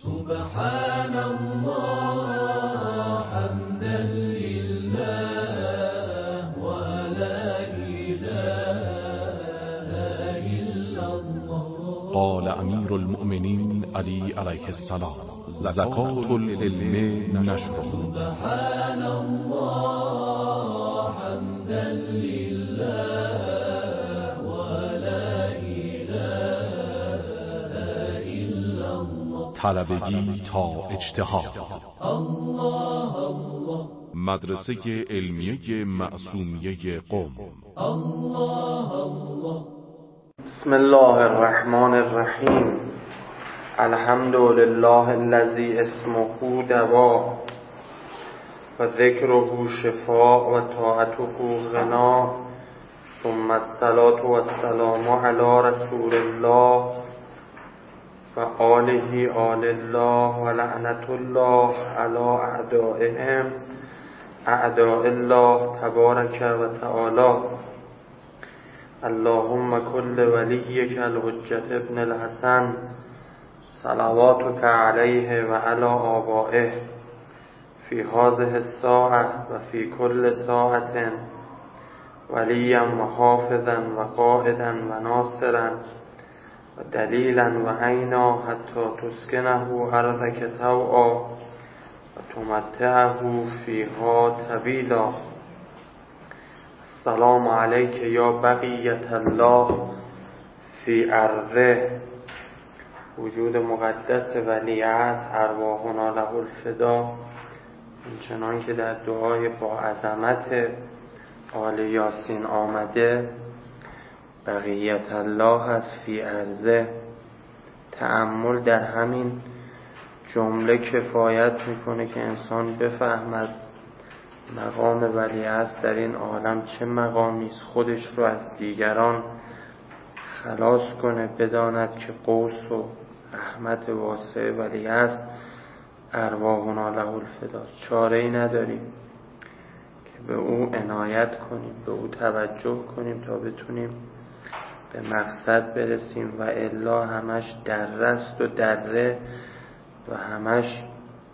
سبحان الله حمدا لله ولا إله إلا الله. قال امیر المؤمنین علی علیه السلام: زکات العلم نشره. سبحان الله حمدا لله ولا إله إلا الله. طلبگی تا اجتهاد. الله الله. مدرسه علمیه معصومیه قم. الله الله. بسم الله الرحمن الرحیم. الحمد لله الذی اسمه دوا و ذکره شفاء و طاعته غنا، ثم الصلاة و السلام علی رسول الله و آله آل الله و لعنت الله علی اعدائهم اعداء الله تبارک و تعالی. اللهم كل وليك الحجة ابن الحسن صلواتك عليه وعلى آبائه في هذه الساعة وفي كل ساعة وليا وحافظا وقائدا وناصرا ودليلا وعينا حتى تسكنه أرضك طوعا وتمتعه فيها طويلا. السلام علیک یا بقیت الله فی ارضه. وجود مقدس ولی است، ارواحنا له الفدا، چنان که در دعای با عظمت آل یاسین آمده، بقیت الله است فی ارضه. تأمل در همین جمله کفایت میکنه که انسان بفهمد مقام ولیعصر در این عالم چه مقامی است، خودش رو از دیگران خلاص کنه، بداند که قوس و رحمت واسع ولیعصر ارواحنا له الفدا. چاره‌ای نداریم که به او عنایت کنیم، به او توجه کنیم تا بتونیم به مقصد برسیم، و الا همش درست و دره و همش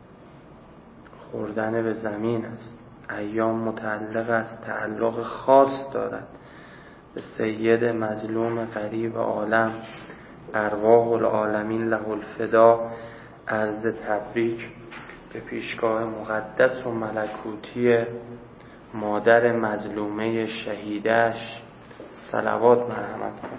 خوردن به زمین است. ایام متعلق است، تعلق خاص دارد به سید مظلوم غریب عالم، ارواح العالمین له الفدا. عرض تبریک به پیشگاه مقدس و ملکوتی مادر مظلومه شهیدش صلوات مرحمت کن.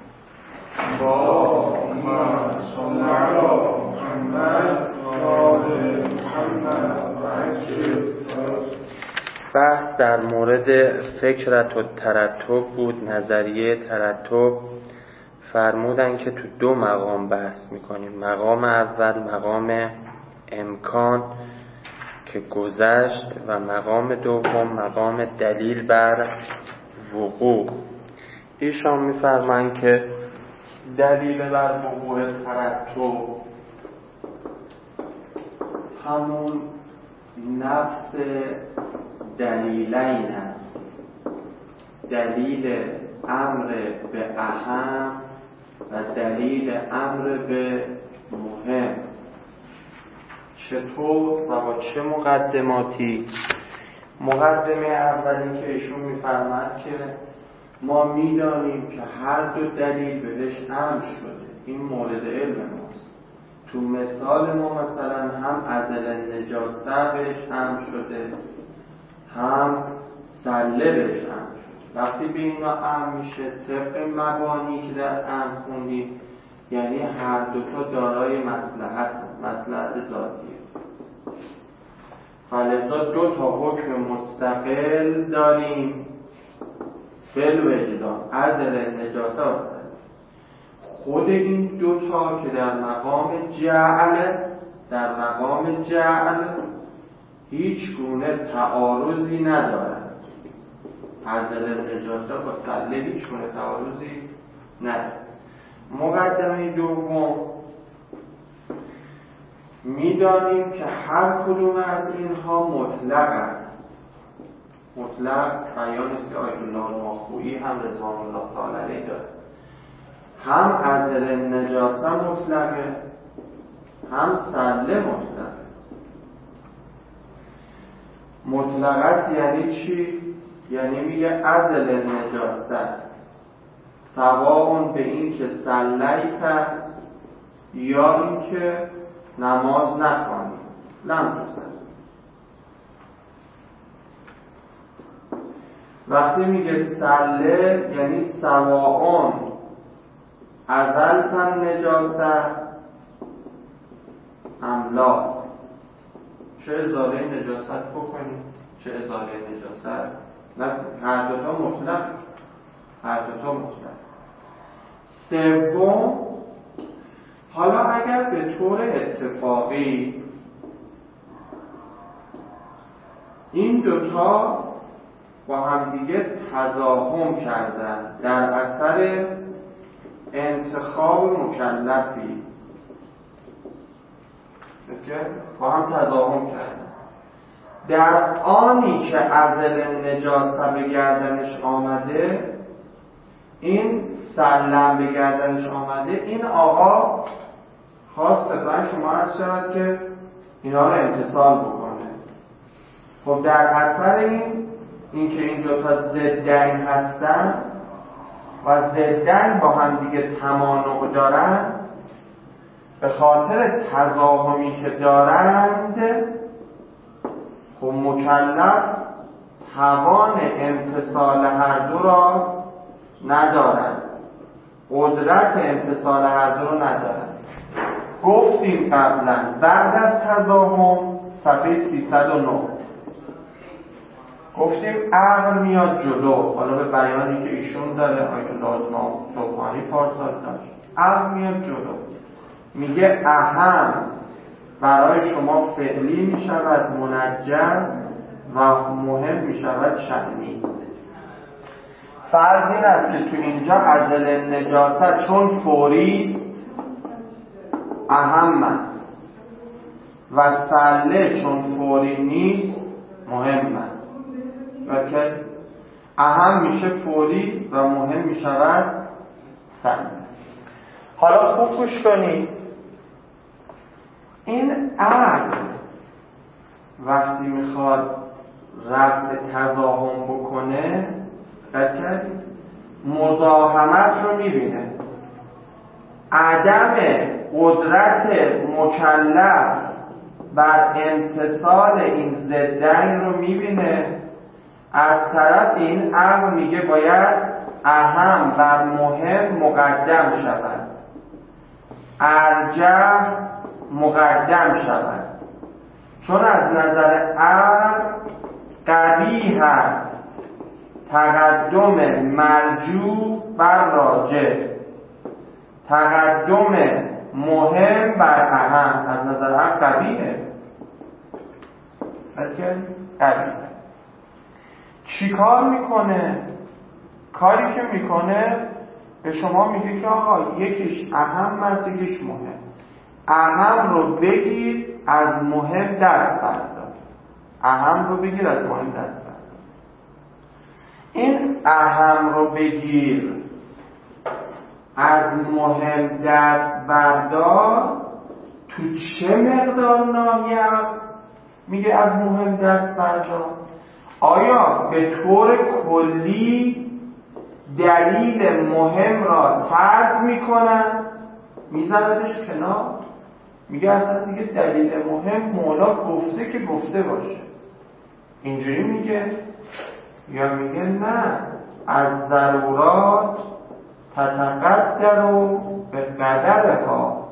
اللهم صل علی محمد و آل محمد و عجل. بحث در مورد فکرت و ترتب بود، نظریه ترتب. فرمودن که تو دو مقام بحث میکنیم. مقام اول مقام امکان که گذشت، و مقام دوم مقام دلیل بر وقوع. ایشان میفرمایند که دلیل بر وقوع ترتب همون نفس دلیلین است. دلیل امر به اهم و دلیل امر به مهم. چطور و با چه مقدماتی؟ مقدمه اولی که ایشون میفرماد که ما میدانیم که هر دو دلیل بهش امر شده، این مورد علم ماست. تو مثال ما مثلا هم عزل نجاسه بهش امر شده، هم سله بهش امر شده. وقتی به اینا امر میشه طبق مبانی که در امر خوندیم، یعنی هر دوتا دارای مصلحت ذاتیه. فلذا دو تا حکم مستقل داریم، فعل وجدان، عزل نجاسه و سله. خود این دوتا که در مقام جعل هیچ گونه تعارضی ندارد. عزل نجاسه با سله هیچ گونه تعارضی ندارد. مقدمه دوم، میدانیم که هر کدوم از اینها مطلق است. مطلق بیان است که آیت الله المخفویی هم رضوان الله تعالی علیه داره. هم عزل نجاسه مطلقه، هم سله مطلقت یعنی چی؟ یعنی میگه عدل نجاست سواء به این که سلیت یا این که نماز نخوانی لم تصل. وقتی میگه سله یعنی سواء ازلتن نجاست املا، چه ازاله نجاست بکنی چه ازاله نجاست نکنی، هر دوتا مطلق. سوم، حالا اگر به طور اتفاقی این دوتا با هم دیگه تضاهم کردن در اثر انتخاب مکلفی با هم تضاهم کردن، در آنی که عزل نجاست به گردنش آمده، این سلم به گردنش آمده، این آقا خواست خدمت شما عرض شود که اینا رو امتثال بکنه. خب در اثر این که این دوتا ضدن هستن و ضدن با هم دیگه تمانع دارن، به خاطر تضاهمی که دارند خب مکلف توان امتثال هر دو را ندارند، قدرت امتثال هر دو را ندارند. گفتیم قبلا بعد از تضاهم صفحه 309 گفتیم عقل میاد جلو، حالا به بیانی که ایشون داره آیت الله صبحانی پارسال داشت، عقل میاد جلو میگه اهم برای شما فعلی میشود منجز و مهم میشود شأنی. فرض این است که تو اینجا عدل نجاست چون فوری است اهم است و سله چون فوری نیست مهم است. اوکی؟ اهم میشه فوری و مهم میشود سله. حالا خوب گوش کنید، این عقل وقتی میخواد رفع تضاهم بکنه مزاحمت رو میبینه، عدم قدرت مکلف بر امتثال این ضدین رو میبینه. از طرف این عقل میگه باید اهم بر مهم مقدم شود، ارجح مقدم شود، چون از نظر عقل قبیح است تقدم مرجو بر راجح، تقدم مهم بر اهم. از نظر عقل قبیحه. قبیحه. چی کار میکنه؟ کاری که میکنه به شما میگه که آقا یکیش اهم است یکیش مهم، اهم رو بگیر از مهم دست بردار، اهم رو بگیر از مهم دست بردار. این اهم رو بگیر از مهم دست بردار تو چه مقدار ناحیه میگه از مهم دست بردار؟ آیا به طور کلی دلیل مهم را ترک میکنن میزندش کنار؟ میگه اصلا دیگه دلیل مهم مولا گفته که گفته باشه، اینجوری میگه؟ یا میگه نه، از ضرورات تتقدر و به قدرها،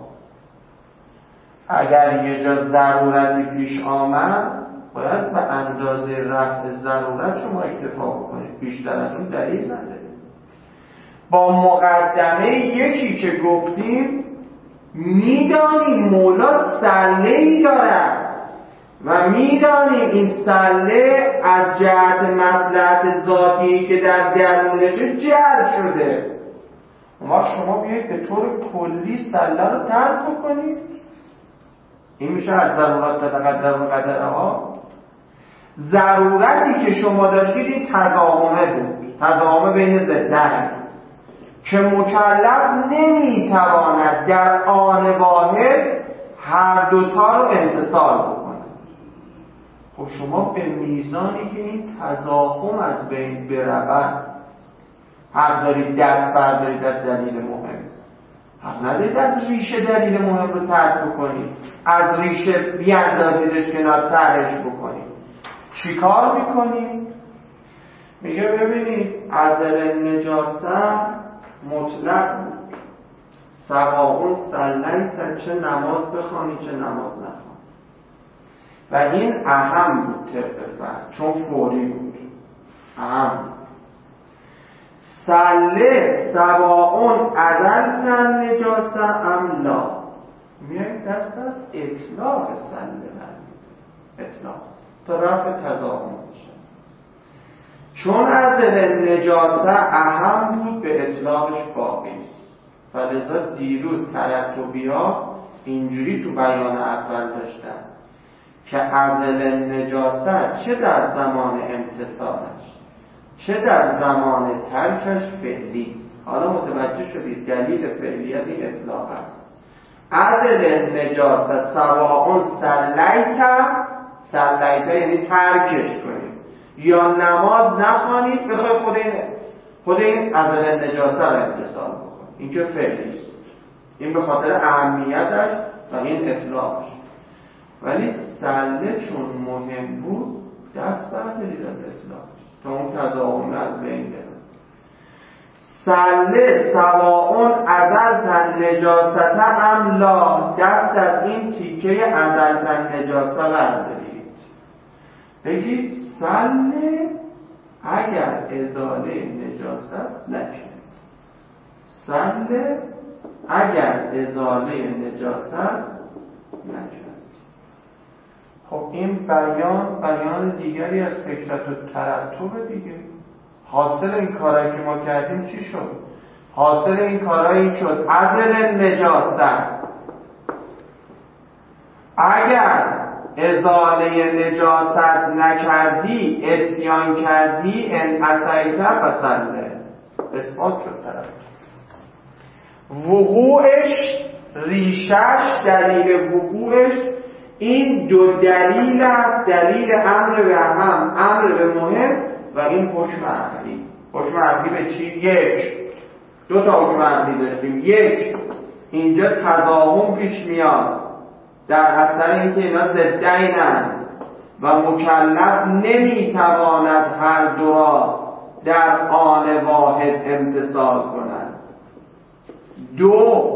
اگر یه جا ضرورتی پیش آمد باید به اندازه رفع ضرورت شما اکتفا بکنید، بیشتر از اون دلیل نداره. با مقدمه یکی که گفتیم میدانیم مولا سله‌ای دارد و میدانیم این سله از جهت مصلحت ذاتی که در درونشه جلب شده. اما شما بیایید به طور کلی سله رو ترک کنید، این میشه از ضرورت تتقدر و قدرها. ضرورتی که شما داشتید این تضاهمه بود، تضاهمه بین ضدین که مکلف نمیتواند در آن واحد هر دوتا رو امتصال بکنه. خب شما به میزانی که این تضاهم از بین برود حق دارید دست بردارید از دلیل مهم، حق ندارید از ریشه دلیل مهم رو ترک بکنید، از ریشه بیاندازیدش کنار ترکش بکنید. چی کار میکنید؟ میگه ببینید عدل نجاست مطلق بود، سواء صلیت، چه نماز بخوانی چه نماز نخوانی، و این اهم بود طبق فرض چون فوری بود، اهم بود. صلی سواء عدلت نجاست ام لا، میایم دست از اطلاق صلی برمید، اطلاق تا رفع تضاهم میشه. چون عدل نجاست اهم بود به اطلاقش باقی است، فلذا دیروز ترتبی‌ها اینجوری تو بیان اول داشتن که عدل نجاست چه در زمان امتصالش چه در زمان ترکش فعلی است. حالا متوجه شدید دلیل فعلیت این اطلاق است. عدل نجاست سواء صلیت یعنی ترکش کنید یا نماز نخوانید، بخواید خود این عدل نجاست رو امتصال بکنید، این که فعلی است، این به خاطر اهمیتش و این اطلاقش. ولی صله چون مهم بود دست بردارید از اطلاقش تا اون تضاهم از بین بره. صله سواء عدلت نجاست ام لا، دست از این تیکه عدلت نجاست بردارید، بگید صله اگر ازاله نجاست نکنید، صله اگر ازاله نجاست نکنید. خب این بیان دیگری از فکرت و ترتب دیگه. حاصل این کارهایی که ما کردیم چی شد؟ حاصل این کارهایی شد عدل نجاست اگر ازاله نجاست نکردی، اتیان کردی، ان عصیت فصله، اثبات شد طرف. وقوعش، ریشش، دلیل وقوعش این دو دلیل است، دلیل امر به اهم، امر به مهم و این حکم عقلی. حکم عقلی به چی؟ یک، دو تا حکم عقلی داشتیم. یک، اینجا تضاهم پیش میاد در اثر اینکه اینا ضدینند و مکلف نمیتواند هر دو را در آن واحد امتصال کند. دو،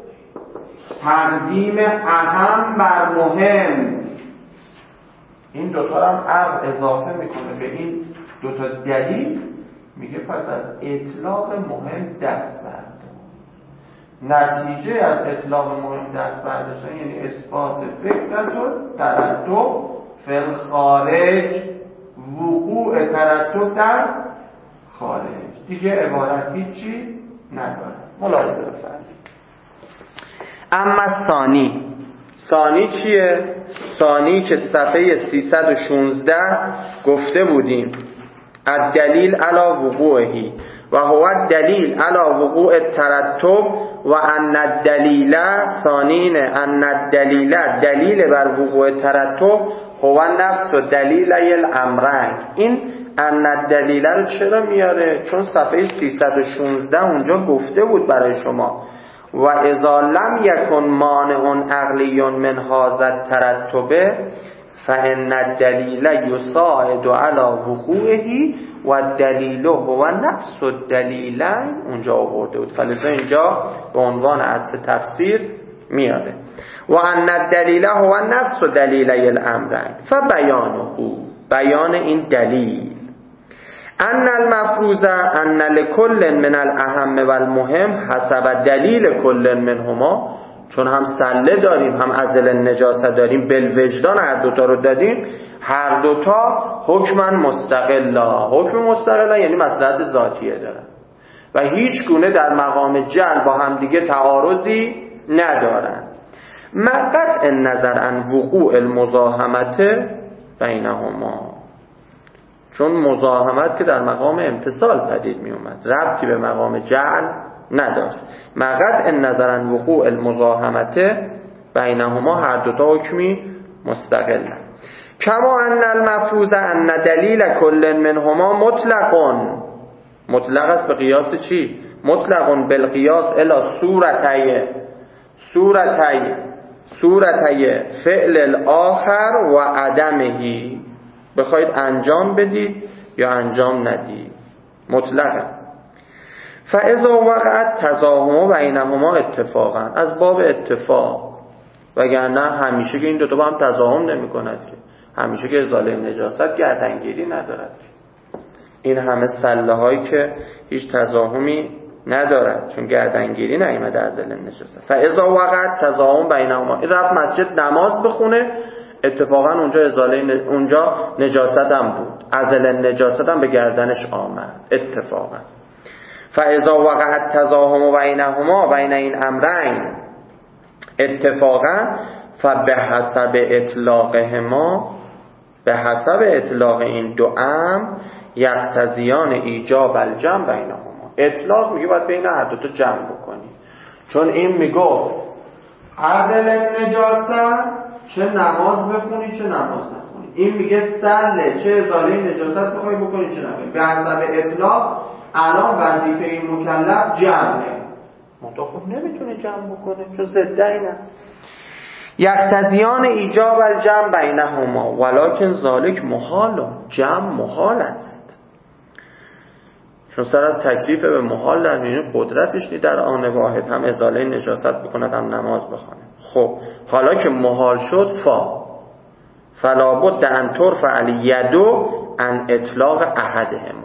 تقدیم اهم بر مهم، این دوتا هم عقل اضافه میکنه به این دوتا دلیل، میگه پس از اطلاق مهم دست بردار. نتیجه از اطلاق مهم دست برداشتن یعنی اثبات فکرت و ترتب فی الخارج، وقوع ترتب در خارج، دیگه عبارت هیچی نداره. ملاحظه بفرمایید. اما ثانی چیه؟ ثانی که صفحه 316 گفته بودیم الدلیل علی وقوعه و هو الدلیل علی وقوع الترتب و ان الدلیل ثانین ان الدلیل دلیل بر وقوع ترتب هو نفس و دلیل الامرین. این ان الدلیل رو چرا میاره؟ چون صفحه 316 اونجا گفته بود برای شما و اذا لم یکن مانع عقلی من هذا الترتب فان الدلیل یساعد علی وقوعه و الدلیل هو نفس الدلیلین اونجا آورده بود، فلذا اینجا به عنوان عطف تفسیر میاره و ان الدلیل هو نفس دلیلی الامرین فبیانه، بیان این دلیل ان المفروض ان لكل من الاهم والمهم حسب دلیل کل منهما، چون هم سله داریم هم عدل نجاست داریم، بالوجدان هر دوتا رو دادیم، هر دوتا حکمن مستقلا، حکم مستقلا یعنی مصلحت ذاتیه دارن و هیچ گونه در مقام جعل با هم دیگه تعارضی ندارن. مقطع نظر عن وقوع المزاحمت بینهما، چون مزاحمت که در مقام امتصال پدید می اومد، ربطی به مقام جعل نداشت. مقطع نظر عن وقوع المزاحمت بینهما هر دوتا حکمی مستقل. کما ان المفروض ان دلیل کل منهما مطلق است به قیاس چی؟ مطلق بالقیاس الی صورتی فعل الاخر و عدمه. بخواید انجام بدید یا انجام ندید، مطلقه. فاذا وقعت تزاحم بینهما اتفاقا، از باب اتفاق، وگرنه همیشه که این دو تا با هم تزاحم نمی‌کند که، همیشه که ازاله نجاست گردنگیری ندارد که. این همه سله هایی که هیچ تزاحمی ندارد چون گردنگیری نیامده از ازاله نجاست. فاذا وقعت تزاحم بینهما، این رفت مسجد نماز بخونه، اتفاقا اونجا نجاست هم بود، ازاله نجاست هم به گردنش آمد اتفاقا. فاذا وقعت تزاحم بینهما، بین این امرین اتفاقا، فبحسب اطلاقهما، به حسب اطلاق این دو امر، یقتضیان ایجاب الجمع بینهما. اطلاق میگه باید بین هر دو تا جمع بکنی، چون این میگه ازاله نجاست چه نماز بخونی چه نماز نخونی، این میگه سله چه ازاله نجاست بخوای بکنی چه نخونی. به حسب اطلاق الان وظیفه این مکلف جمعه، متأخر نمیتونه جمع بکنه چون ضده اینه. یقتضیان ایجاب الجمع بینهما ولکن ذالک محال، جمع محال است، چون سر از تکلیف به محال در میان قدرتش نی در آن واحد هم ازاله نجاست بکند هم نماز بخونه. خب حالا که محال شد، فلا بد ان ترفع الید عن اطلاق احدهما،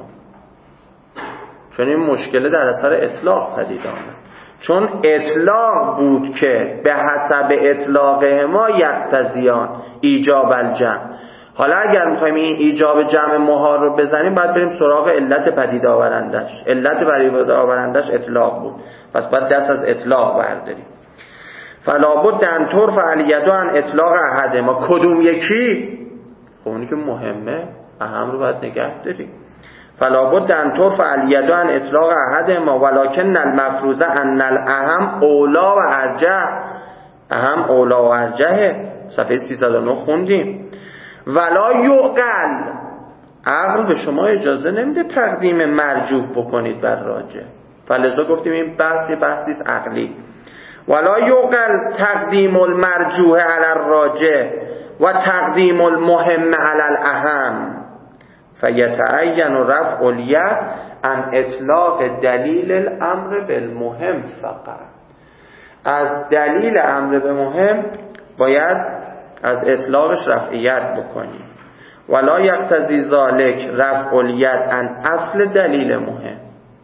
چون این مشکل در اثر اطلاق پدید آمد، چون اطلاق بود که به حسب اطلاقهما یقتضیان ایجاب الجمع. حالا اگر میخوایم این ایجاب جمع محال رو بزنیم باید بریم سراغ علت پدید آورندش. علت پدید آورندش اطلاق بود، پس باید دست از اطلاق برداریم. فلا بد ان ترفع الید عن اطلاق احدهما، کدوم یکی؟ خب اونی که مهمه، اهم رو باید نگه داریم. فلا بد ان ترفع الید عن اطلاق احدهما ولکن المفروض ان الاهم اولا و ارجح، اهم اولا و ارجحه، صفحه 309 خوندیم. ولا یعقل، عقل به شما اجازه نمیده تقدیم مرجوح بکنید بر راجح، فلذا گفتیم این بحثی است عقلی. ولا یعقل تقدیم المرجوح علی الراجح و تقدیم المهم علی الاهم، فیتعین رفع الید عن اطلاق دلیل الامر بالمهم فقط. از دلیل امر به مهم باید از اطلاقش رفعیت بکنیم. ولا یقتضی ذالک رفع الید عن اصل دلیل مهم،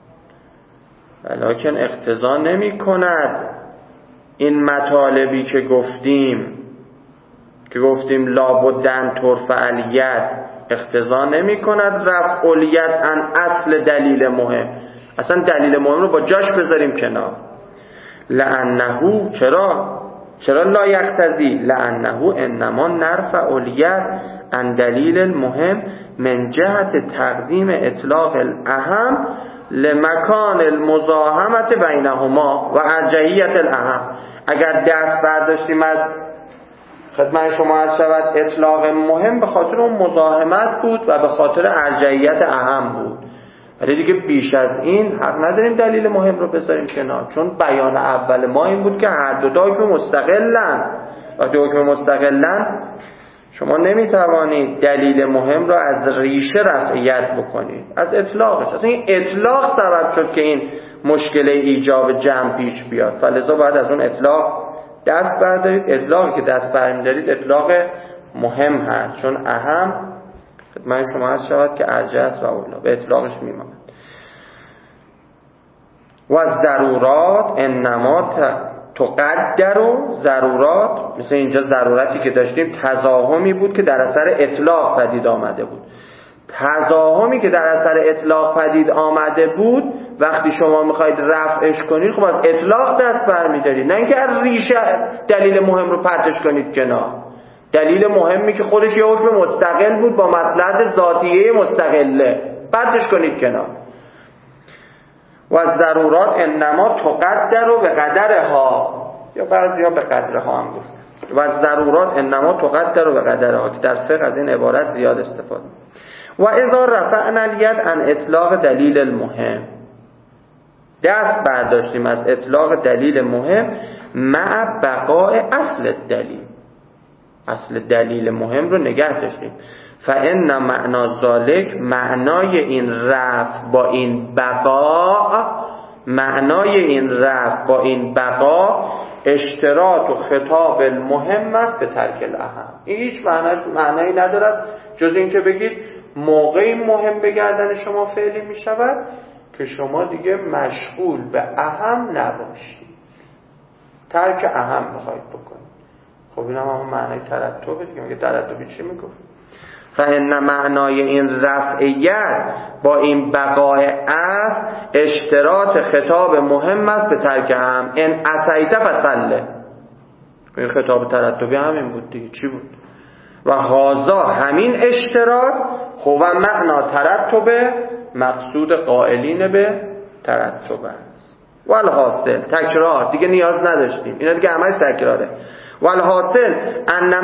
ولکن اقتضا نمی کند این مطالبی که گفتیم لابد ان ترفع الید، اقتضا نمی کند رفع الید عن اصل دلیل مهم. اصلا دلیل مهم رو با جاش بذاریم کنار. لانه چرا لا یقتضی؟ لانه انما نرفع الید عن دلیل المهم من جهت تقدیم اطلاق الاهم لمکان المزاحمت بینهما و ارجحیت الاهم. اگر دست برداشتیم از خدمت شما عرض شود اطلاق مهم به خاطر اون مزاحمت بود و به خاطر ارجحیت اهم بود، ولی دیگه بیش از این حق نداریم دلیل مهم رو بذاریم کنار، چون بیان اول ما این بود که هر دو حکم مستقلن. وقتی حکم مستقلن شما نمیتوانید دلیل مهم رو از ریشه رفعیت بکنید، از اطلاقش. اصلا این اطلاق سبب شد که این مشکل ایجاب جمع پیش بیاد، فلذا باید از اون اطلاق دست بردارید. اطلاقی که دست برمی‌دارید اطلاق مهم هست، چون اهم خدمت شما عرض شود که ارجح است و اولا، به اطلاقش میماند. و ضرورات انما تقدر، ضرورات مثل اینجا ضرورتی که داشتیم تزاحمی بود که در اثر اطلاق پدید آمده بود. تزاحمی که در اثر اطلاق پدید آمده بود وقتی شما میخواید رفعش کنید خب از اطلاق دست برمی‌دارید، نه اینکه از ریشه دلیل مهم رو پرتش کنید کنار. دلیل مهمی که خودش یه حکم مستقل بود با مصلحت ذاتیه مستقله، پرتش کنید کنار. و از ضرورات انما تقدر و به قدرها، یا بعضیا به قدرها هم گفت. و ضرورات انما تقدر و قدرها که در فقه از این عبارت زیاد استفاده. و اذا رفعنا الید عن اطلاق دلیل المهم، دست برداشتیم از اطلاق دلیل مهم مع بقاء اصل دلیل، اصل دلیل مهم رو نگه داشتیم. فان معنا ذالک، معنای این رفع با این بقاء، معنای این رفع با این بقا اشتراط و خطاب المهم است به ترک الاهم. این هیچ معنایی ندارد جز این که بگید موقعی مهم به گردن شما فعلی می شود که شما دیگه مشغول به اهم نباشید، ترک اهم بخواید بکنید. خب این هم معنای ترتبه دیگه. میگه ترتبی چی میگفت؟ فإن معنای این رفعیت با این بقای اصل اشتراط خطاب مهم است به ترک هم. ان عصیت فصله، این خطاب ترتبی همین بود دیگه. چی بود؟ و هازا، همین اشتراط هو معنا ترتب مقصود قائلین به ترتب است. والحاصل، تکرار دیگه نیاز نداشتیم، اینا دیگه همش تکراره. والحاصل ان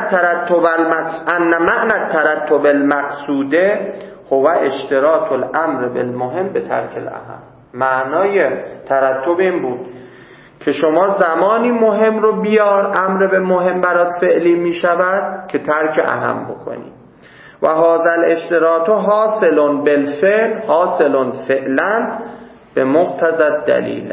معنی الترتب المقصوده هو اشتراط الامر بالمهم به ترک الاهم. معنای ترتب این بود که شما زمانی مهم رو بیار، امر به مهم برات فعلی می شود که ترک اهم بکنی. و هذا الاشتراط حاصل بالفعل، حاصل فعلا به مقتضی الدلیل،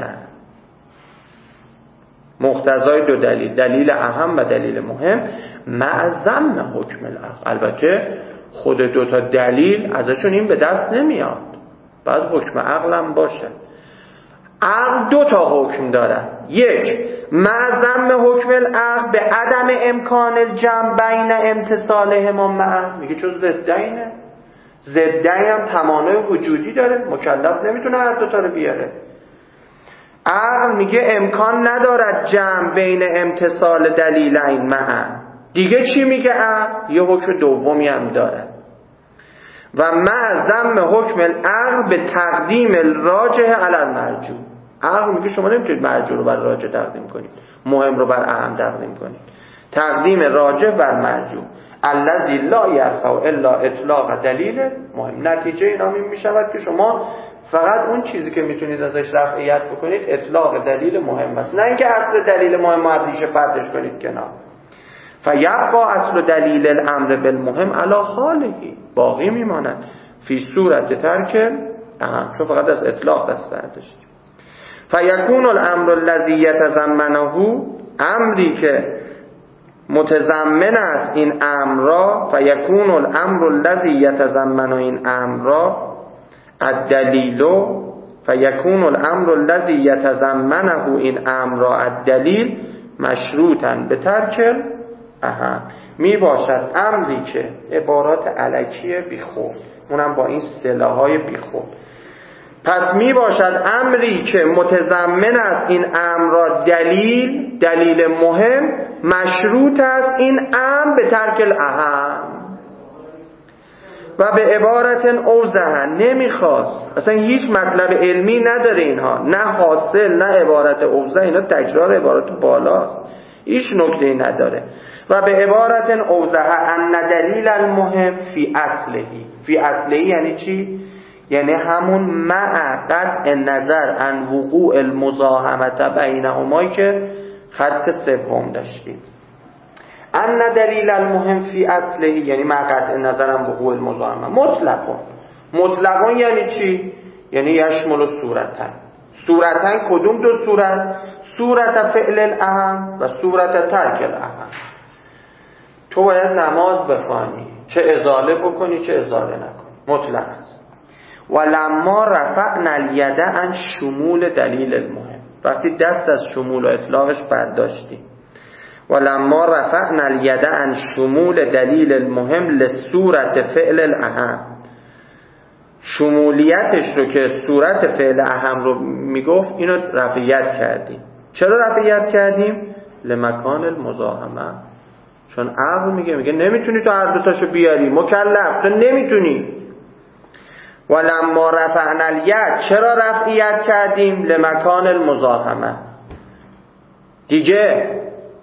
مقتضای دو دلیل، دلیل اهم و دلیل مهم، مع ضم حکم العقل. البته خود دوتا دلیل ازشون این به دست نمیاد، باید حکم عقل هم باشه. عقل دوتا حکم داره، یک مع ضم حکم العقل به عدم امکان الجمع بین امتصالهما معا، میگه چون ضدینه، ضدین هم تمانع وجودی داره، مکلف نمیتونه هر دوتا رو بیاره. عقل میگه امکان ندارد جمع بین امتصال دلیلین معا. دیگه چی میگه عقل؟ یه حکم دومی هم داره. و مع ضم حکم العقل به تقدیم الراجح علی المرجوح. عقل میگه شما نمیتونید مرجوح رو بر راجح تقدیم کنید، مهم رو بر اهم تقدیم کنید. تقدیم راجح بر مرجوح، الذی لا یرفع الا اطلاق دلیل مهم. نتیجه این همین میشود که شما فقط اون چیزی که میتونید ازش رفعیت بکنید اطلاق دلیل مهم است، نه اینکه اصل دلیل مهم رو ریشه پرتش کنید کنار. فیبقى اصل دلیل الامر بالمهم علی حاله، باقی میماند فی صورت ترک اهم، چون فقط از اطلاق دست برداشت. فیکون الامر الذی یتضمنه، امری که متضمن است این امر را، فیکون الامر الذی یتضمن این امر را الدلیل، فیکون الامر الذی یتضمنه این امر را الدلیل مشروطا به ترک اهم. می باشد امری که عبارات الکی بیخود، اونم با این صلاح‌های بیخود. پس می باشد امری که متضمن است این امر را دلیل مهم، مشروط است این امر به ترک الاهم. و به عبارت اوضح، نمیخواست، اصلا هیچ مطلب علمی نداره اینها، نه حاصل نه عبارت اوضح، اینا تکرار عبارت بالاست، هیچ نکته‌ای نداره. و به عبارت اوضح ان دلیل المهم فی اصلهی. فی اصلهی یعنی چی؟ یعنی همون مع قطع نظر عن وقوع المزاحمه بینهما که خط سوم داشتیم. ان دلیل المهم فی اصله یعنی مع قطع نظر عن وقوع المزاحمه مطلقاً یعنی چی؟ یعنی یشمل صورتن کدوم دو صورت؟ صورت فعل الاهم و صورت ترک الاهم. تو باید نماز بخوانی، چه ازاله بکنی چه ازاله نکنی، مطلق است. ولما رفعنا الید عن شمول دلیل المهم، وقتی دست از شمول و اطلاقش برداشتیم. ولما رفعنا الید عن شمول دلیل المهم لصورت فعل الاهم، شمولیتش رو که صورت فعل اهم رو میگفت اینو رفعیت کردیم. چرا رفعیت کردیم؟ لمکان المزاحمه، چون عقل میگه نمیتونی تو هر دوتاشو بیاری، مکلف تو نمیتونی. ولما رفعنا الید، چرا رفعیت کردیم؟ لمکان المزاحمه، دیگه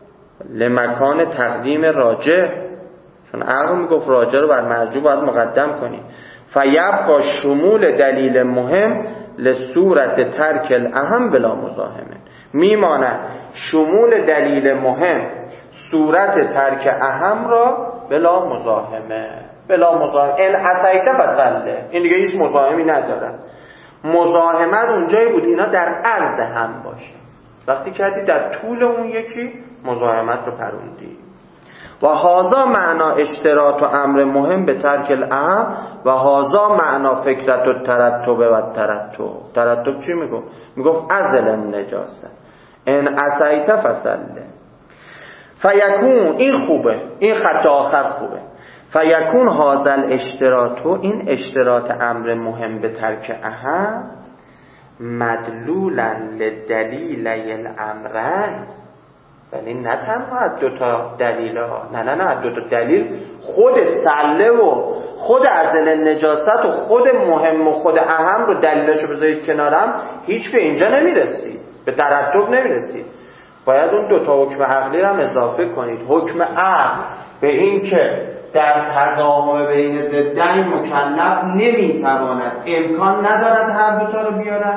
لمکان تقدیم راجح، چون عقل میگفت راجح رو بر مرجوع باید مقدم کنی. فیبقى شمول دلیل مهم لصورت ترک الاهم بلا مزاحمه، میماند شمول دلیل مهم صورت ترک اهم را بلا مزاحمه. بلا مزاحمه ان عصیت فسله، این دیگه هیچ مزاحمی نداره. مزاحمت اونجایی بود اینا در عرض هم باشه، وقتی کردی در طول اون یکی مزاحمت رو پروندی. و هازا معنا اشتراط و امر مهم به ترک الاهم و هازا معنا فکرت و ترتب و ترتب چی میگفت؟ میگفت ازل النجاسه ان عصیت فسله. فیکون، این خوبه، این خط آخر خوبه. فیکون هازل اشتراطو، این اشتراط امر مهم به ترک اهم مدلولا لدلیل الامرین، یعنی نه تنها از دوتا دلیل ها، نه دوتا دلیل، خود سله و خود ازل نجاست و خود مهم و خود اهم رو دلیلشو بذارید کنارم، هیچ به اینجا نمیرسید، به ترتب نمیرسید. باید اون دوتا حکم عقلی رو هم اضافه کنید. حکم عقل به این که در تضاهم بین ضدین مکلف نمیتواند، امکان ندارد هر دوتا رو بیارد،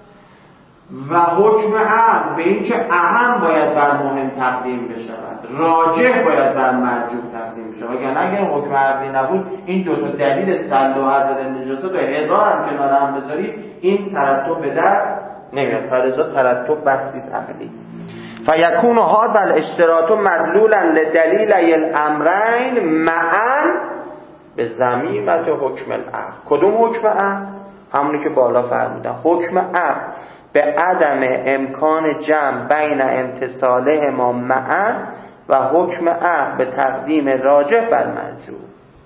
و حکم عقل به این که اهم باید بر مهم تقدیم بشود، راجح باید بر مرجوح تقدیم بشود. وگرنه اگر حکم عقلی نبود این دوتا دلیل سل و عدل نجاست و هزار هم کنار هم بذارید این ترتب به در نمیاد. فرضا ترتب بحثی عقلی. فیکون هذا الاشتراط مدلولا لدلیل الامرین معا به ضمیمت حکم العقل. کدوم حکم عقل؟ همونی که بالا فرمودن. حکم عقل به عدم امکان جمع بین امتصاله ما معا و حکم عقل به تقدیم راجح بر مرجوح.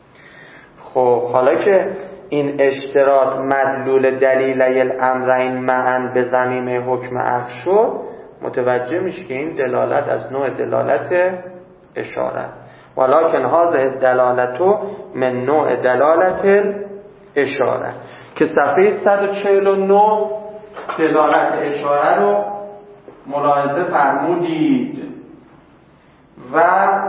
خب حالا که این اشتراط مدلول دلیل الامرین معا به ضمیم حکم عقل شد، متوجه میشه که این دلالت از نوع دلالت اشاره، ولکن هذه دلالتو من نوع دلالت اشاره، که صفحه 149 دلالت اشاره رو ملاحظه فرمودید. و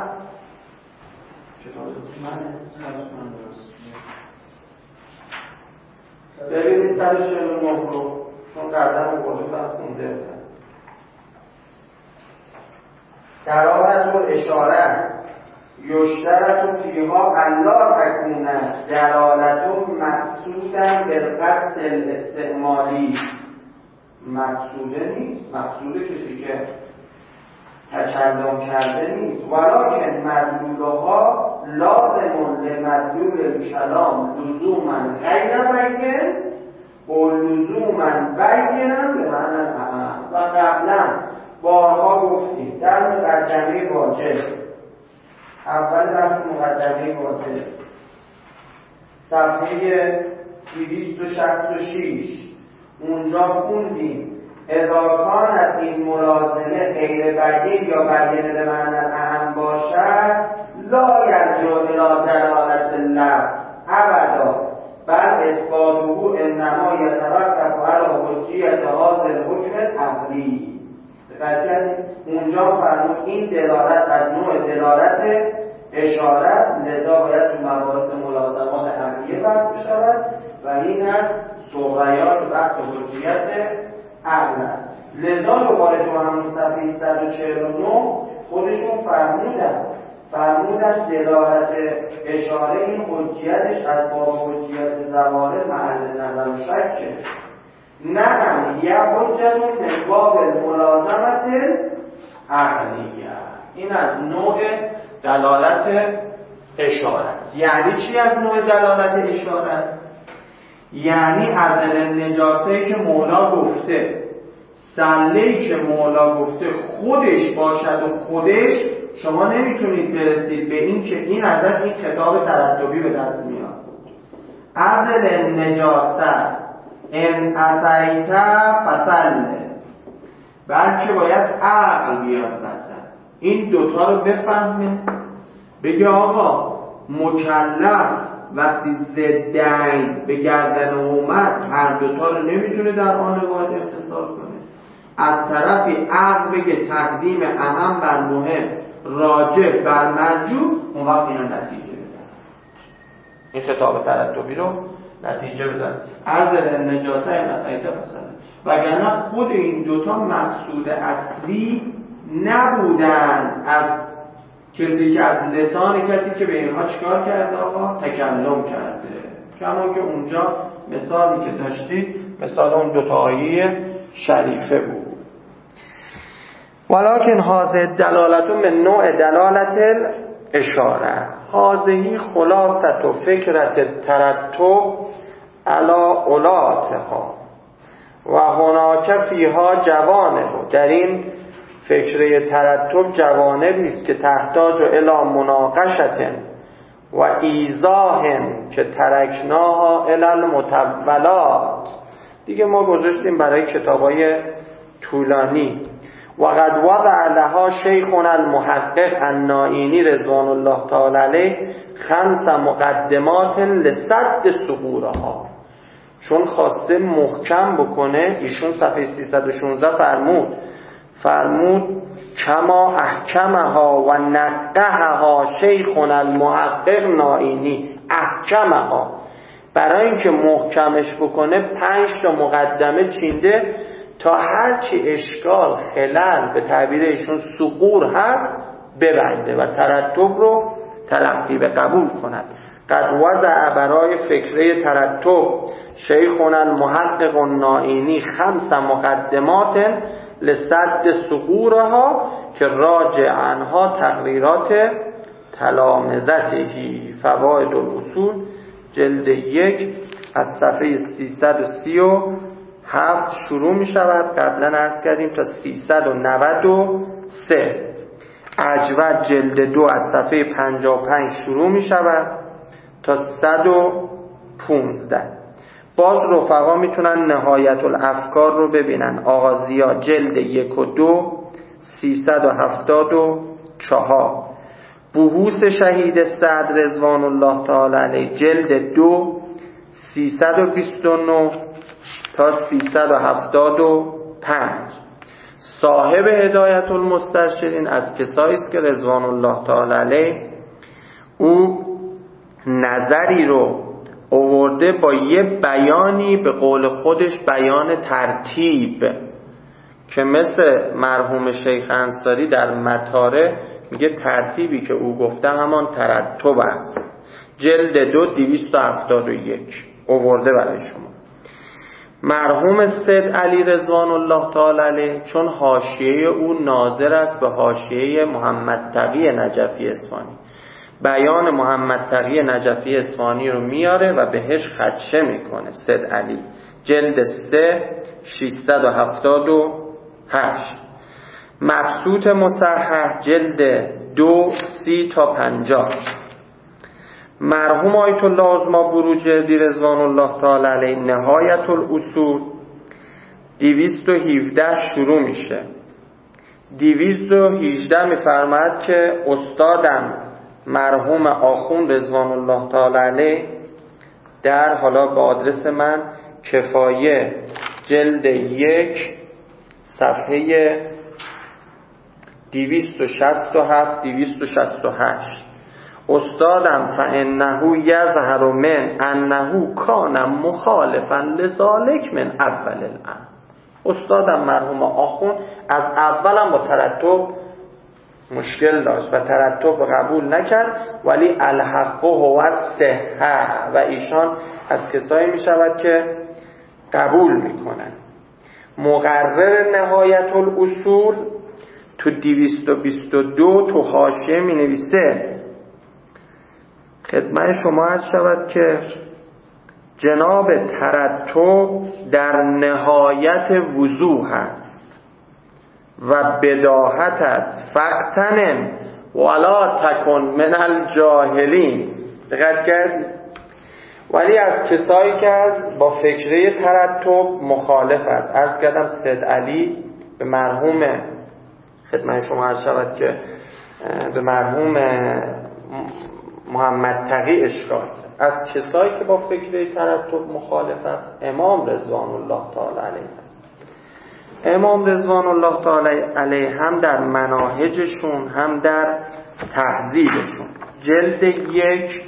ببینید 149 رو، چون قدم و قلوب هم خونده. دلالت و اشاره یشترط فیها الا تکون دلالت و مقصودا بالقصد الاستعمالی. مقصوده نیست، مقصود کسی که تکلم کرده نیست. ولکن مدلولها لازم لمدلول الکلام لزوما غیر بین و لزوما بینا به معنی الاهم. و قبلا بارها گفتیم در مقدمه واجب، اول در مقدمه واجب صفحه 266 اونجا خوندیم اذا کانت این ملازمه غیر بیان یا بیان به معنی اهم باشد لا یرجع الی دلالت اللفظ ابدا، بل اثباته انما یتوقف علی حجیت هذا الحکم العقلی. اونجا فرمود این دلالت از نوع دلالت اشارت، لذا باید تو مباحث ملازمات عقلیه بحث بشود و این از صغیات بحث حجیت عقل است. لذا دوباره تو همون صفحه 149 خودشون فرمودن دلالت اشاره این حجیتش از باب حجیت ظواهر محل نظر و شکه، نه یه حجتون من باب ملازمت عقلیه. این از نوع دلالت اشاره. یعنی چی از نوع دلالت اشاره؟ یعنی عدل نجاسه‌ای که مولا گفته، سله‌ای که مولا گفته خودش باشد و خودش شما نمیتونید برسید به این که این ازش این خطاب ترتبی به دست میاد. عدل نجاسه ان عصیت فسله، بلکه باید عقل بیاد مثلا این دوتا رو بفهمه، بگه آقا مکلف وقتی ضدین به گردن اومد هر دوتا رو نمیتونه در آن واحد امتصال کنه. از طرفی عقل بگه تقدیم اهم بر مهم راجع بر مرجوع، اون وقت اینا نتیجه بدن، این خطاب ترتبی رو نتیجه بدن. عذر نجاسه مثلا وگرنه خود این دوتا مقصود اصلی نبودن از کسی که از لسان کسی که به اینها چیکار کرده آقا؟ تکلم کرده. کما که اونجا مثالی که داشتید مثال اون دوتا آیه شریفه بود. ولکن هذه دلالت من نوع دلالت اشاره، هذه خلاصت و فکرت ترتب علی اولاتها و هناک فیها جوانب. در این فکره ترتب جوانبی است که تحتاج الی مناقشة و ایضاح که ترکناها الی المطولات. دیگه ما گذاشتیم برای کتابای طولانی. و قد وضع لها شیخنا المحقق النائینی رضوان الله تعالی علیه 5 مقدمات لسد ثغورها. چون خواسته محکم بکنه، ایشون صفحه 316 فرمود کما احکمها و نقحها شیخنا المحقق نائینی. احکمها برای اینکه محکمش بکنه 5 تا مقدمه چینده تا هرچی اشکال خلل به تعبیر ایشون ثغور هست ببنده و ترتب رو تلقی به قبول کند. قد وضع برای فکره ترتب شیخنا المحقق النائینی 5 مقدمات لسد ثغورها که راجع عنها تقریرات تلامذته. فوائد الاصول جلد 1 از صفحه 337 شروع می شود. قبلا عرض کردیم تا 393. اجود جلد 2 از صفحه 55 شروع می شود تا 115. باز رفقا میتونن نهایت الافکار رو ببینن. آغازیا جلد 1 و 2 374. بحوث شهید سعد رضوان الله تعالی علیه جلد 2 329 تا 375. صاحب هدایت المسترشدین از کسایی است که رضوان الله تعالی علیه او نظری رو آورده با یه بیانی به قول خودش بیان ترتیب که مثل مرحوم شیخ انصاری در مطاره میگه ترتیبی که او گفته همان ترتب است. جلد 2 271 آورده برای شما. مرحوم سید علی رضوان الله تعالی علیه چون حاشیه او ناظر است به حاشیه محمد تقی نجفی اصفهانی، بیان محمد تقی نجفی اصفهانی رو میاره و بهش خدشه میکنه. سید علی جلد 3 678. مبسوط مصحح جلد 2 30 تا 50. مرحوم آیت الله عظما بروجردی رضوان الله تعالی علیه نهایت الاصول 217 شروع میشه. 218 میفرماید که استادم مرحوم آخوند رضوان الله تعالی علیه در حالا به آدرس من کفایه جلد 1 صفحه 267 268 استادم فانه یظهر من انه کان مخالفا لذالک من اول الامر. استادم مرحوم آخوند از اولم با ترتب مشکل داشت و ترتب قبول نکرد، ولی الحق هو الصحه و ایشان از کسایی می شود که قبول میکنن. مقرر نهایت الاصول تو 222 تو حاشیه می نویسه خدمت شما عرض شود که جناب ترتب در نهایت وضوح است و بداهت است. فقطنم ولا تکن من الجاهلین. دقت کرد؟ ولی از کسایی که با فکره ترتب مخالف است. عرض کردم سید علی به مرحوم خدمت شما عرض شود که به مرحوم محمد تقی اشکال. از کسایی که با فکره ترتب مخالف است امام رضوان الله تعالی علیه است. امام رضوان الله تعالی علیه هم در مناهجشون هم در تهذیبشون جلد 1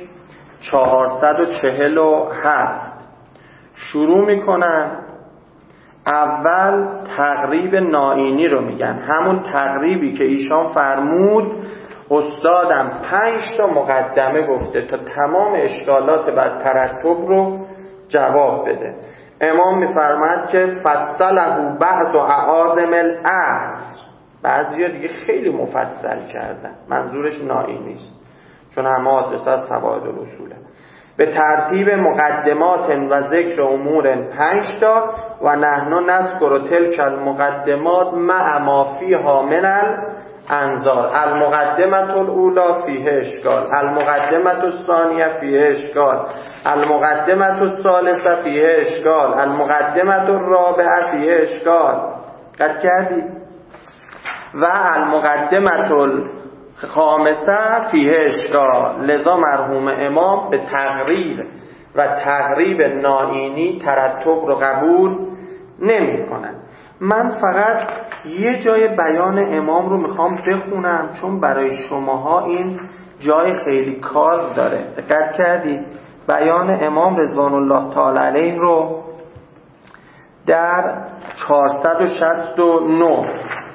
447 شروع میکنن. اول تقریب نائینی رو میگن، همون تقریبی که ایشان فرمود استادم 5 تا مقدمه گفته تا تمام اشکالات بر ترتب رو جواب بده. امام میفرماد که فصله بعض اعاظم العصر، بعضیا دیگه خیلی مفصل کردن، منظورش نائینی است چون همه آدرس از فواید الاصوله. به ترتیب مقدمات و ذکر امور 5 تا و نحن نذکر تلک المقدمات مع ما فیها من الانذار. المقدمه الاولى فیه اشکال، المقدمه الثانیه فیه اشکال، المقدمه الثالثه فیه اشکال، المقدمه الرابعه فیه اشکال. قد کردید؟ و المقدمه خامسه فیه اشکال. لذا مرحوم امام به تقریر و تقریب نائینی ترتب رو قبول نمی کنن. من فقط یه جای بیان امام رو میخوام بخونم چون برای شماها این جای خیلی کار داره. دقت کردید؟ بیان امام رضوان الله تعالی علیه رو در 469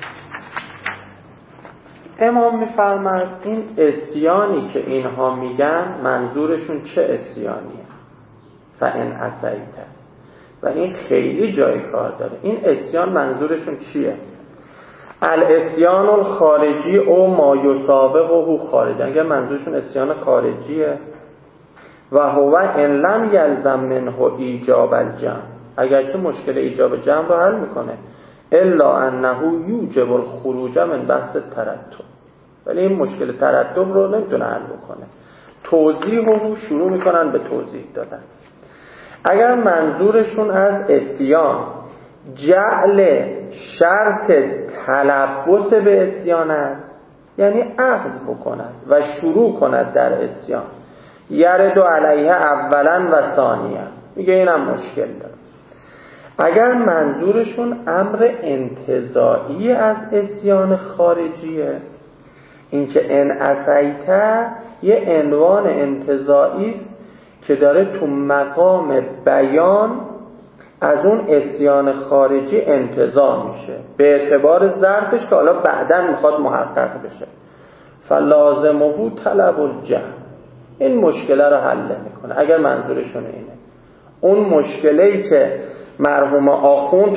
امام میفرماد این عصیانی که اینها میگن منظورشون چه عصیانیه؟ فإن عصیت. و این خیلی جای کار داره. این عصیان منظورشون چیه؟ العصیان الخارجی او ما یسابقه خارجی. اگر منظورشون عصیان خارجیه و هو ان لم یلزم منه ایجاب الجمع، اگرچه مشکل ایجاب جمع رو حل میکنه، الا انه یوجب الخروج من بحث ترتب، ولی این مشکل ترتب رو نمیتونه حل بکنه. توضیح رو شروع میکنن به توضیح دادن. اگر منظورشون از عصیان جعل شرط تلبس به عصیان است، یعنی عقد بکنند و شروع کند در عصیان، یرد علیه اولا و ثانیا، میگه اینم مشکل داره. اگر منظورشون امر انتزاعی از عصیان خارجیه، اینکه ان عصیت یه عنوان انتزاعی است که داره تو مقام بیان از اون عصیان خارجی انتزاع میشه به اعتبار ظرفش که حالا بعداً میخواد محقق بشه. فلازمه طلب الجمع، این مشکله رو حل میکنه. اگر منظورشون اینه، اون مشکله‌ای که مرحوم آخوند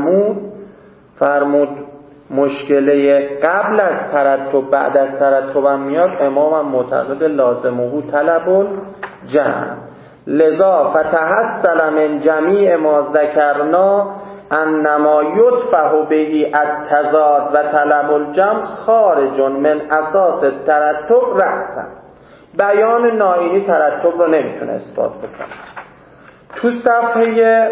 فرمود مشکله قبل از ترتب بعد از ترتب هم میاد، امامم معتقد لازمه طلب الجمع. لذا فتحصل من جمیع ما ذکرنا انما یدفع به التضاد و طلب الجمع خارج من اساس ترتب رأسا. بیان نائینی ترتب رو نمیتونه اثبات بکنه. تو صفحه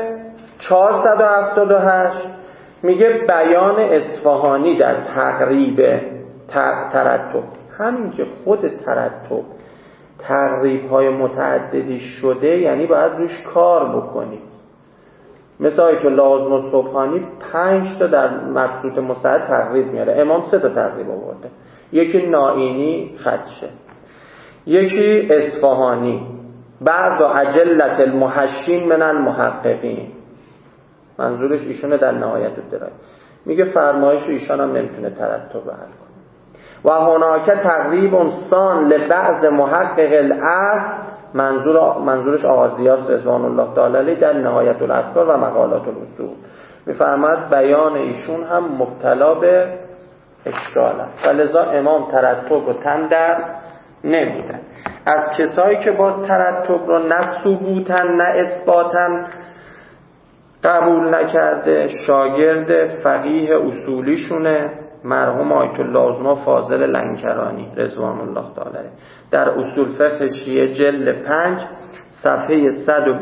478 میگه بیان اصفهانی در تقریب ترتب، همین که خود ترتب تقریب‌های متعددی شده، یعنی باید روش کار بکنی. مثل آیت الله عظم صبحانی 5 تا در مبسوط مسعد تقریب میاره، امام 3 تا تقریب آورده، یکی نائینی خدشه، یکی اصفهانی، بعض اجلت المحشین من المحققین، منظورش ایشونه در نهایت الدرایه. میگه فرمایش ایشان هم نمیتونه ترتب رو حل کنه. و هناک تقریب سان لبعض محقق الاصل، منظورش آغازیاس رضوان الله تعالی علیه در نهایت الافکار و مقالات الاصول. میفرماد بیان ایشون هم مبتلا به اشکال است، لذا امام ترتب رو تن در نمیدن. از کسایی که باز ترتب رو نه ثبوتن نه اثباتن قبول نکرده، شاگرد فقیه اصولیشونه مرحوم آیت الله عظما فاضل لنکرانی رضوان الله تعالی در اصول فقه شیعه جلد 5 صفحه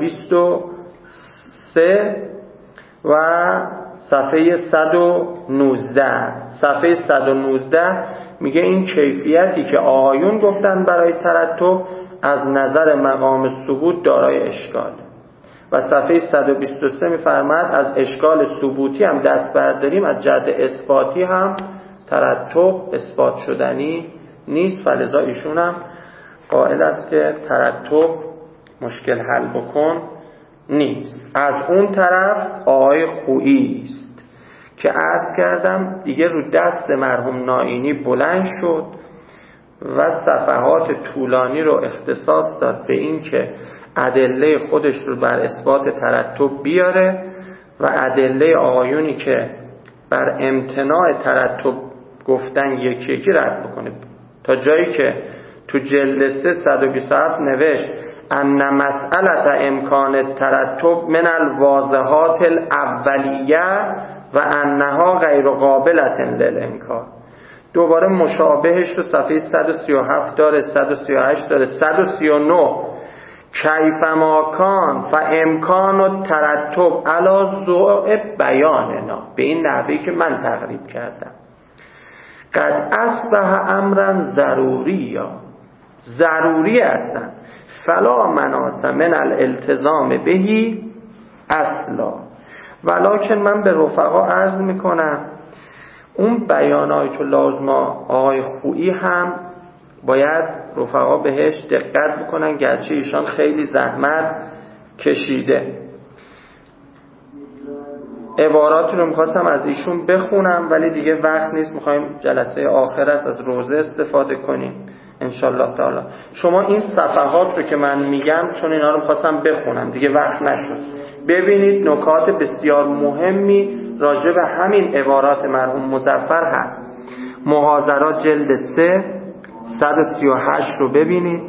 123 و صفحه 119. صفحه 119 میگه این کیفیتی که آقایون گفتن برای ترتب از نظر مقام ثبوت دارای اشکال و صفحه 123 می‌فرماید از اشکال ثبوتی هم دست برداریم، از جهت اثباتی هم ترتب اثبات شدنی نیست. فلذا ایشون هم قائل است که ترتب مشکل حل بکن نیست. از اون طرف آقای خویی است که عرض کردم دیگه رو دست مرحوم نائینی بلند شد و صفحات طولانی رو اختصاص داد به این که ادله خودش رو بر اثبات ترتب بیاره و ادله آقایونی که بر امتناع ترتب گفتن یکی یکی رد بکنه، تا جایی که تو جلد 3 127 نوشت ان مسئلت امکان ترتب من الواضحات الاولیه و انها غیر قابلة للانکار. دوباره مشابهش رو صفحه 137 داره، 138 داره، 139 کیف ما کان فامکان الترتب علی ضوء بیاننا، به این نحوی که من تقریب کردم. قد اصبح امرا ضروری هستن فلا مناص من الالتزام بهی اصلا. ولکن من به رفقا عرض میکنم اون بیانات لازمه آقای خویی هم باید رفقا بهش دقت بکنن، گرچه ایشان خیلی زحمت کشیده. عباراتی رو میخواستم از ایشون بخونم ولی دیگه وقت نیست، میخوایم جلسه آخر است از روزه استفاده کنیم انشالله تعالی. شما این صفحات رو که من میگم چون اینا رو میخواستم بخونم دیگه وقت نشد، ببینید نکات بسیار مهمی راجع به همین عبارات مرحوم مظفر هست. محاضرات جلد 3 138 رو ببینید،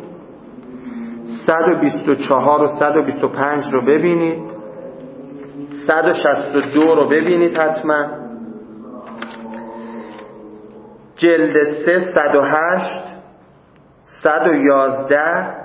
124 و 125 رو ببینید، 162 رو ببینید حتما، جلد 3 108 111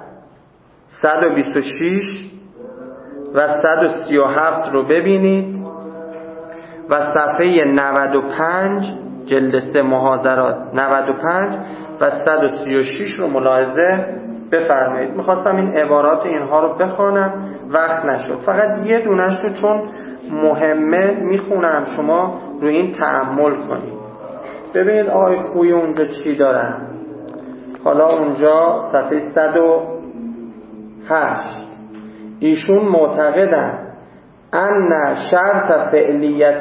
126 و 137 رو bebinید و صفحه 95 جلد 3 محاضرات 95 و 136 رو ملاحظه بفرمایید. میخواستم این عبارات اینها رو بخونم وقت نشد، فقط یه دونش رو چون مهمه میخونم شما رو این تأمل کنید. ببینید آقای خویی اونجا چی دارن. حالا اونجا صفحه 108 ایشون معتقدن ان شرط فعلیت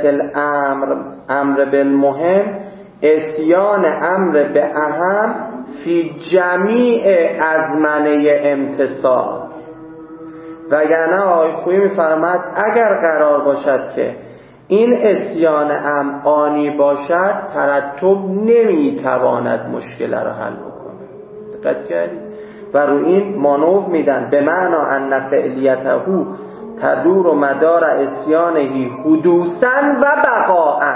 امر بالمهم اسیان امر به اهم فی جمیع ازمنه امتصال. وگرنه آقای خویی میفرماد اگر قرار باشد که این اسیان آنی باشد ترتب نمیتواند مشکل را حل بکنه. دقت کردید؟ و رو این مانور میدن به معنا ان فعلیته تدور و مدار اسیانهی حدوثا و بقاء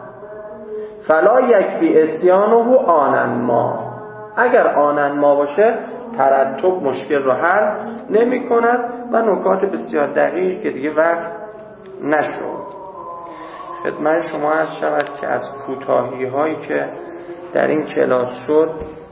فلا یکفی اسیانه آنن ما. اگر آنن ما باشه ترتب مشکل رو حل نمی کند. و نکات بسیار دقیق که دیگه وقت نشد خدمت شما عرض شود که از کوتاهی هایی که در این کلاس شد،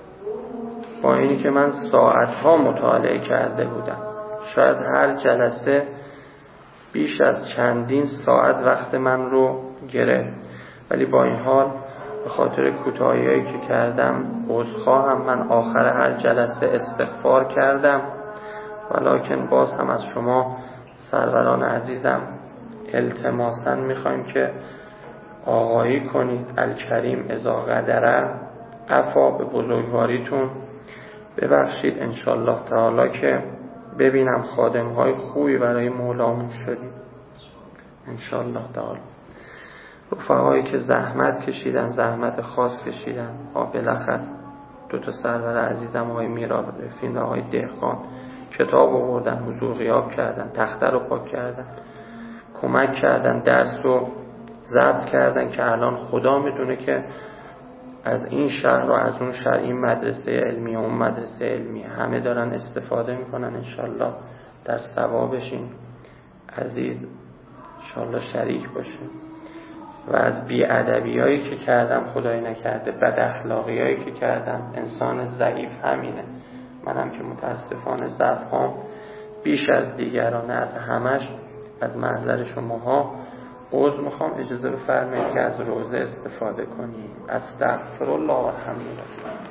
با اینی که من ساعتها مطالعه کرده بودم، شاید هر جلسه بیش از چندین ساعت وقت من رو گرفت، ولی با این حال به خاطر کوتاهی‌هایی که کردم عذرخواهم. من آخر هر جلسه استغفار کردم، ولکن باز هم از شما سروران عزیزم التماساً میخوایم که آقایی کنید. الکریم اذا قدره، عفا به بزرگواریتون ببخشید انشالله تعالی که ببینم خادم‌های خوبی برای مولامون شدید انشالله تعالی. رفقایی که زحمت کشیدن، زحمت خاص کشیدن، بالاخص دو تا سرور عزیزم آقای میرابرفین و آقای دهقان کتاب آوردن، حضور غیاب کردن، تخته رو پاک کردن، کمک کردن، درس رو ضبط کردن که الان خدا میدونه که از این شهر و از اون شهر این مدرسه علمی و اون مدرسه علمی همه دارن استفاده میکنن. انشالله در ثوابش این عزیز انشالله شریک باشه. و از بی‌ادبیایی که کردم خدای نکرده، بد اخلاقیایی که کردم، انسان ضعیف همینه، منم که متاسفانه ضعفام بیش از دیگران، از همش از محضر شماها عذر میخوام. اجازه بفرمایید که از روزه استفاده کنیم. استغفرالله و الحمدلله.